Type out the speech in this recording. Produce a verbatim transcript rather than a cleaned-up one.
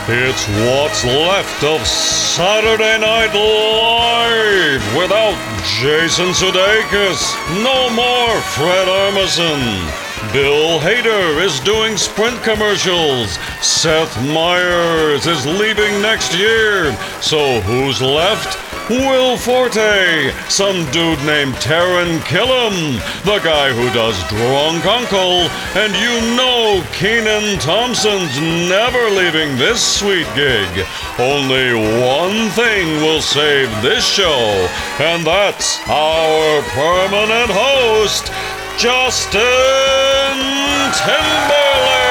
It's what's left of Saturday Night Live without Jason Sudeikis. No more Fred Armisen. Bill Hader is doing Sprint commercials. Seth Meyers is leaving next year. So who's left? Will Forte, some dude named Taran Killam, the guy who does Drunk Uncle, and you know Kenan Thompson's never leaving this sweet gig. Only one thing will save this show, and that's our permanent host, Justin Timberlake.